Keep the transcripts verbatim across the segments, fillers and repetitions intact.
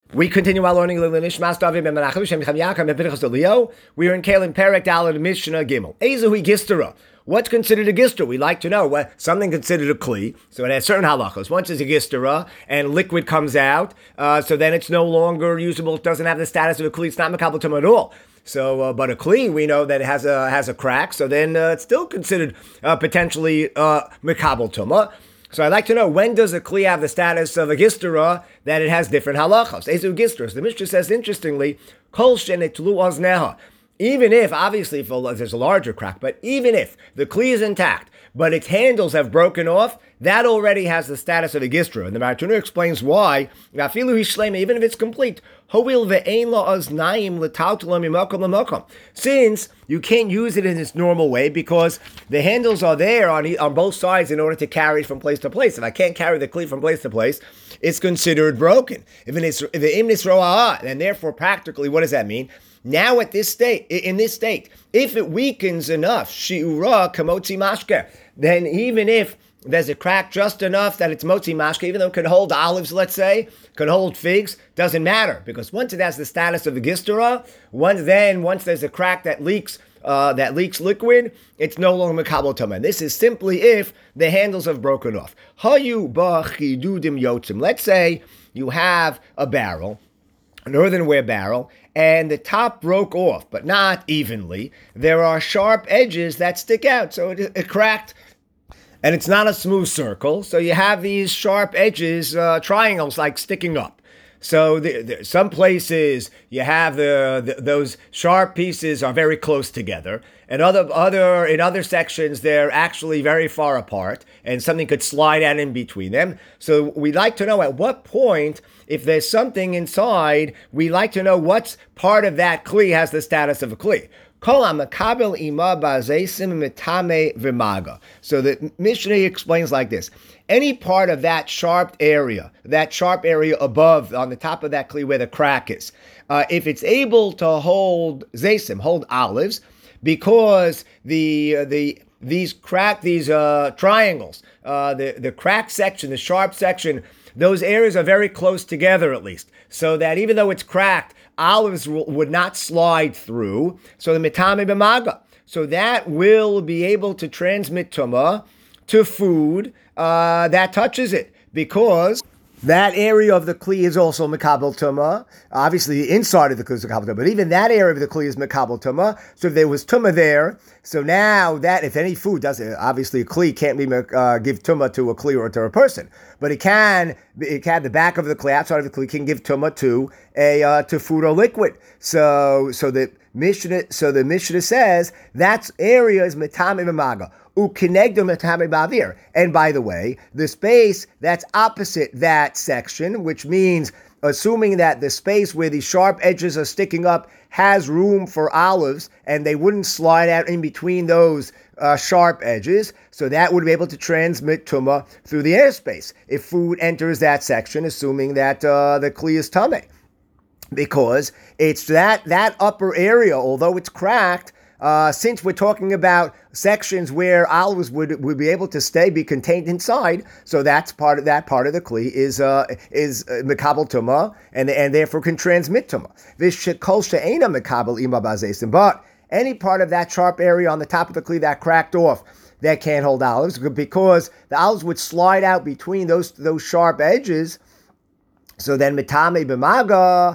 We continue our learning. We are in Kalim Perek Daled Mishnah Gimel. Ezehui Gistera. What's considered a gistra? We like to know what something considered a kli. So it has certain halachos. Once it's a gistra and liquid comes out, uh, so then it's no longer usable. It doesn't have the status of a kli. It's not mekabel tumah at all. So, uh, but a kli, we know that it has a has a crack. So then uh, it's still considered uh, potentially uh, mekabel tumah. So I'd like to know, when does a kli have the status of a gistera that it has different halachos? Ezu gistras. The Mishnah says, interestingly, kol shenetlu ozneha. Even if, obviously, if there's a larger crack, but even if the kli is intact, but its handles have broken off, that already has the status of a gistra. And the Maratuna explains why, even if it's complete, since you can't use it in its normal way because the handles are there on, on both sides in order to carry it from place to place. If I can't carry the kli from place to place, it's considered broken. If it's the imnis ro'ah, and therefore practically, what does that mean? Now at this state, in this state, if it weakens enough, shi'ura kamotzi mashke, then even if there's a crack just enough that it's motzi mashke, even though it can hold olives, let's say, can hold figs, doesn't matter, because once it has the status of a gistera, once then, once there's a crack that leaks, uh, that leaks liquid, it's no longer mekabel tumah. This is simply if the handles have broken off. Hayu b'chidudim yotzim. Let's say you have a barrel, an earthenware barrel, and the top broke off, but not evenly. There are sharp edges that stick out, so it, it cracked. And it's not a smooth circle, so you have these sharp edges, uh, triangles like sticking up. So the, the, some places you have the, the those sharp pieces are very close together, and other other in other sections they're actually very far apart, and something could slide out in between them. So we'd like to know at what point, if there's something inside, we like to know what's part of that kli has the status of a kli. So the Mishnah explains like this. Any part of that sharp area, that sharp area above, on the top of that kli where the crack is, uh, if it's able to hold zaysim, hold olives, because the uh, the these crack, these uh, triangles, uh, the, the crack section, the sharp section, those areas are very close together at least, so that even though it's cracked, olives w- would not slide through. So the mitame b'maga. So that will be able to transmit tumah to food uh, that touches it, because that area of the kli is also mekabel tumah. Obviously, the inside of the kli is mekabel tumah, but even that area of the kli is mekabel tumah. So if there was tumah there, so now that if any food does it, obviously a kli can't be uh, give tumah to a kli or to a person, but it can. It can the back of the kli, outside of the kli, can give tumah to a uh, to food or liquid. So so the Mishnah so the Mishnah says that area is metame b'maga. And by the way, the space that's opposite that section, which means assuming that the space where the sharp edges are sticking up has room for olives and they wouldn't slide out in between those uh, sharp edges, so that would be able to transmit tumah through the airspace if food enters that section, assuming that uh, the kli is tameh. Because it's that, that upper area, although it's cracked, Uh, since we're talking about sections where olives would would be able to stay, be contained inside, so that's part of that part of the kli is uh, is uh, mekabel tumah, and and therefore can transmit tumah. V'shekol she'ena mekabel ima bazesim, but any part of that sharp area on the top of the kli that cracked off that can't hold olives, because the olives would slide out between those those sharp edges. So then mitame b'maga.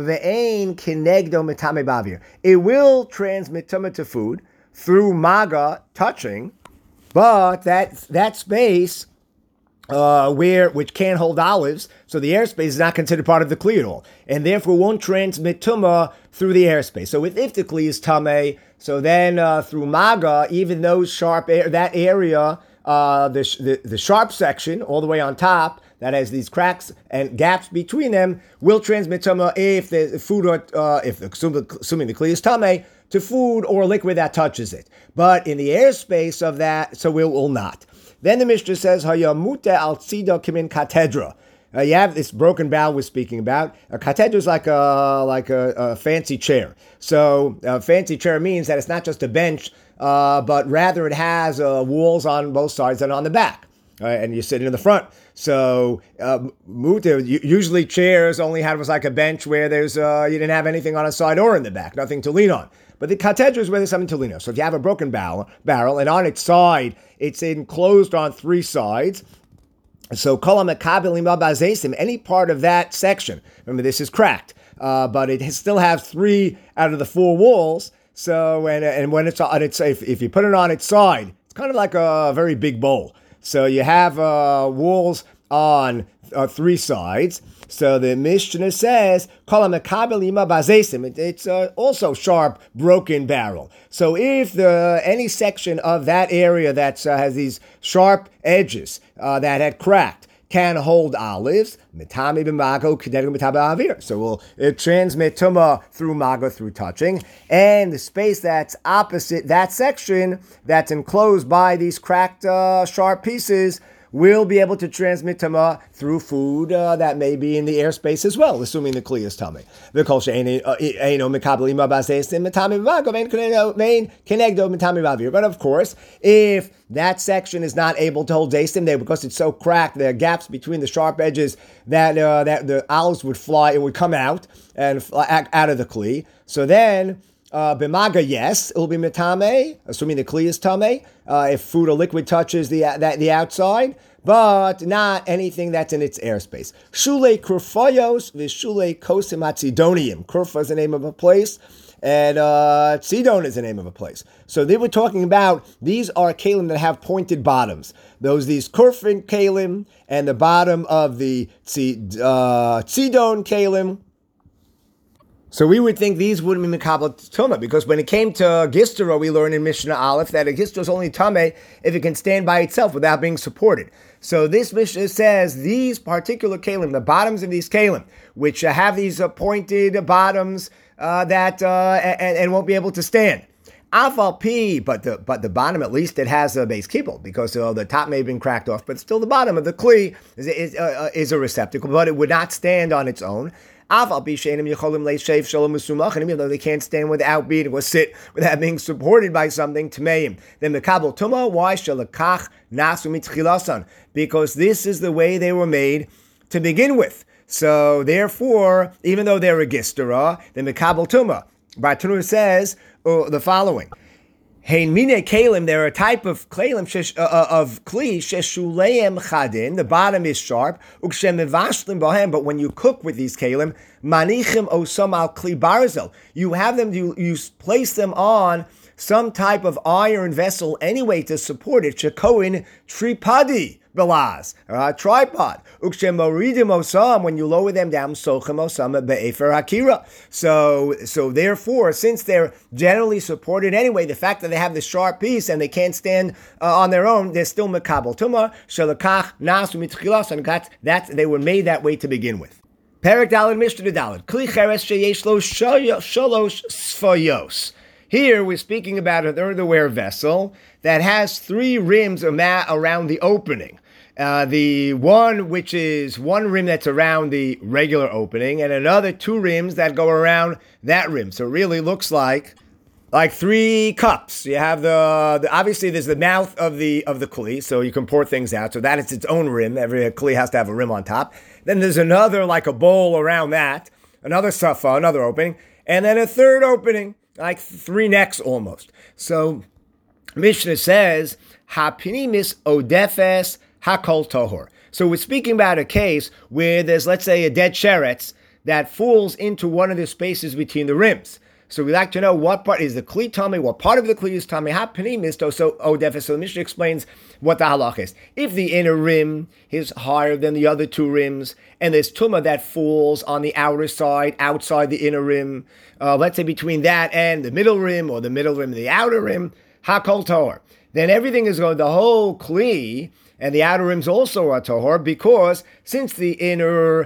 It will transmit tumah to food through maga, touching, but that that space uh, where which can't hold olives, so the airspace is not considered part of the kli at all, and therefore won't transmit tumah through the airspace. So if, if the kli is tameh, so then uh, through maga, even those sharp air, that area, uh, the, the the sharp section all the way on top, that has these cracks and gaps between them, will transmit tumah if the food, or, uh, if assuming the kli is tameh, to food or liquid that touches it. But in the airspace of that, so it will not. Then the Mishnah says, "Hayamuta al tzida kimin katedra." Uh, you have this broken barrel we're speaking about. A katedra is like a like a, a fancy chair. So a fancy chair means that it's not just a bench, uh, but rather it has uh, walls on both sides and on the back. right, and you're sitting in the front. So uh, usually chairs only had was like a bench where there's uh, you didn't have anything on a side or in the back, nothing to lean on. But the katedra is where there's something to lean on. So if you have a broken barrel, barrel and on its side, it's enclosed on three sides. So any part of that section, remember this is cracked, uh, but it still has three out of the four walls. So and and when it's on its if, if you put it on its side, it's kind of like a very big bowl. So you have uh, walls on uh, three sides. So the Mishnah says, it's uh, also sharp, broken barrel. So if the any section of that area that uh, has these sharp edges uh, that had cracked can hold olives, so we'll it transmit tuma through maga, through touching, and the space that's opposite that section that's enclosed by these cracked uh, sharp pieces will be able to transmit tama through food uh, that may be in the airspace as well, assuming the kli is tummy. But of course, if that section is not able to hold dasim there because it's so cracked, there are gaps between the sharp edges that uh, that the olives would fly, it would come out and fly out of the kli. So then, Uh, B'maga, yes, it will be metame, assuming the kli is tame, uh, if food or liquid touches the that the outside, but not anything that's in its airspace. Shule kurfayos v'shule kosim atzidonium. Kurfa is the name of a place, and uh, Tzidon is the name of a place. So they were talking about, these are kalim that have pointed bottoms. Those, these kurfin kalim, and the bottom of the tzid, uh, Tzidon kalim. So we would think these wouldn't be Mekabel Tumah, because when it came to Gistera, we learned in Mishnah Aleph that a Gistera is only Tameh if it can stand by itself without being supported. So this Mishnah says these particular kalim, the bottoms of these kalim, which uh, have these uh, pointed bottoms uh, that uh, and, and won't be able to stand. Afal P, but the but the bottom, at least it has a base kibble, because uh, the top may have been cracked off, but still the bottom of the kli is is, uh, is a receptacle, but it would not stand on its own. Even though they can't stand without being or sit without being supported by something, tmeim. Then mekabel tuma. Why shalakach nasu mitchilasan? Because this is the way they were made to begin with. So therefore, even though they're a gistera, the mekabel tuma. Bartanur says uh, the following. Hein mine kalim, they're a type of kalim shesh, uh, of kli sheshuleim chadin. The bottom is sharp. Ukshem mevashlim bohem. But when you cook with these kalim, manichim osam al kli barzel. You have them. You you place them on some type of iron vessel anyway to support it. Shekoin tripadi belaz, a tripod. Ukshem moridim osam. When you lower them down, sochem osam be'efer hakira. So so therefore, since they're generally supported anyway, the fact that they have the sharp piece and they can't stand uh, on their own, they're still mekabel tumah. Shalakach nasu mitchilas, and that they were made that way to begin with. Perek Daled Mishnah Daled Kli cheres sheyesh lo shalosh sfayos. Here we're speaking about an earthenware vessel that has three rims around the opening. Uh, the one which is one rim that's around the regular opening, and another two rims that go around that rim. So it really looks like like three cups. You have the, the obviously there's the mouth of the of the kli, so you can pour things out. So that is its own rim. Every kli has to have a rim on top. Then there's another like a bowl around that, another safa, another opening, and then a third opening, like three necks almost. So Mishnah says hapinimis odefes hakol tohor. So we're speaking about a case where there's, let's say, a dead sheretz that falls into one of the spaces between the rims. So we like to know what part is the kli tame, what part of the kli is tame. Hapanim is so odefes. So the Mishnah explains what the halach is. If the inner rim is higher than the other two rims, and there's tuma that falls on the outer side, outside the inner rim, uh, let's say between that and the middle rim, or the middle rim and the outer rim, hakol tohor. Then everything is going, the whole kli and the outer rims also are tohor, because since the inner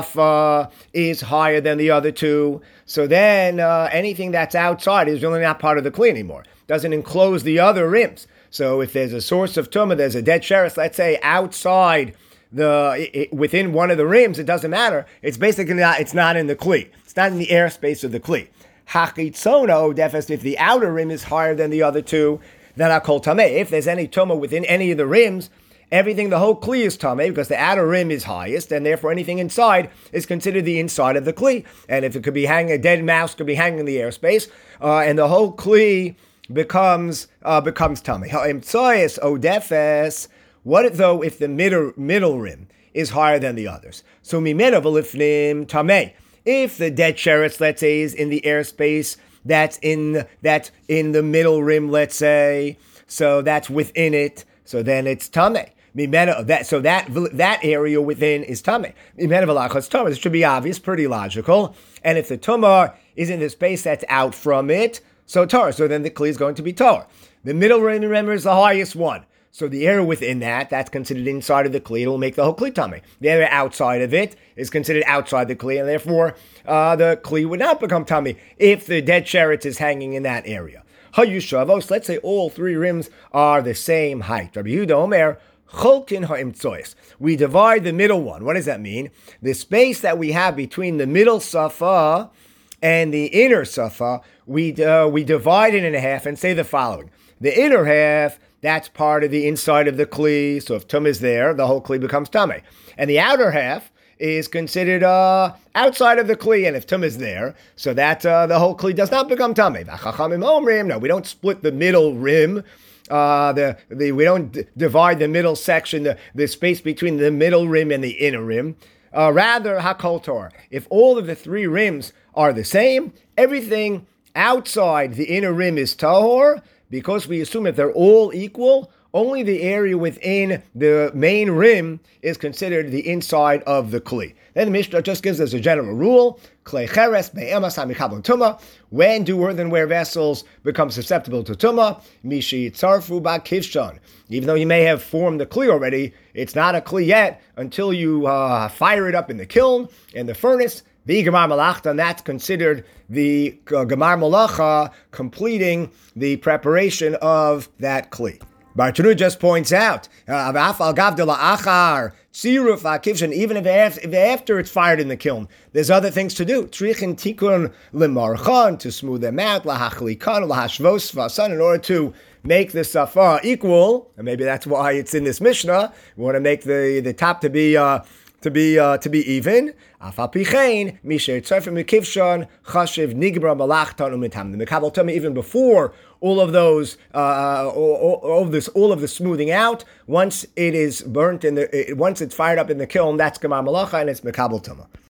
safa is higher than the other two, so then uh, anything that's outside is really not part of the kli anymore. Doesn't enclose the other rims. So if there's a source of tumah, there's a dead sheretz, let's say outside the it, within one of the rims, it doesn't matter. It's basically not. It's not in the kli. It's not in the airspace of the kli. Hachitzono defes, if the outer rim is higher than the other two, then I call tameh. If there's any tumah within any of the rims, everything, the whole kli is tameh because the outer rim is highest, and therefore anything inside is considered the inside of the kli. And if it could be hanging, a dead mouse could be hanging in the airspace, uh, and the whole kli becomes uh, becomes tameh. Ha'imtsoyes odefes. What though if the middle middle rim is higher than the others? So mimena v'lifnim tameh. If the dead sheretz, let's say, is in the airspace that's in that's in the middle rim, let's say, so that's within it, so then it's tameh. Mimena that so that that area within is tameh. Mimena v'lachos tameh. This should be obvious, pretty logical. And if the tumah is in the space that's out from it, so Torah. So then the kli is going to be Torah. The middle rim, remember, is the highest one. So the area within that, that's considered inside of the kli. It will make the whole kli tameh. The area outside of it is considered outside the kli, and therefore uh, the kli would not become tameh if the dead sheretz is hanging in that area. Hayushavos. Let's say all three rims are the same height. Rabbi Yehuda Omer. Cholkin ha'imtsoyes. We divide the middle one. What does that mean? The space that we have between the middle safa and the inner safa, we uh, we divide it in half and say the following: the inner half, that's part of the inside of the kli. So if tum is there, the whole kli becomes tameh. And the outer half is considered uh, outside of the kli, and if tum is there, so that uh, the whole kli does not become tameh. No, we don't split the middle rim. Uh, the, the we don't d- divide the middle section, the, the space between the middle rim and the inner rim. Uh, rather, hakol Torah. If all of the three rims are the same, everything outside the inner rim is tahor, because we assume if they're all equal, only the area within the main rim is considered the inside of the kli. Then the Mishnah just gives us a general rule: klei cheres be'emas hamikabel tumah. When do earthenware vessels become susceptible to tumah? Mishi tzarfu ba'kivshon. Even though you may have formed the kli already, it's not a kli yet until you uh, fire it up in the kiln, in the furnace. The gemar malachta, and that's considered the uh, gemar malacha, completing the preparation of that kli. Bartunu just points out, even if after it's fired in the kiln, there's other things to do. Trichin tikun limarchan, to smooth them out, lahachlikan, lahashvos vasan, in order to make the safa equal, and maybe that's why it's in this Mishnah. We want to make the, the top to be uh, to be uh, to be even. The Mekabel Tumah, even before all of those, uh, all, all of this, all of the smoothing out, once it is burnt in the, once it's fired up in the kiln, that's Gemar Malacha and it's Mekabel Tumah.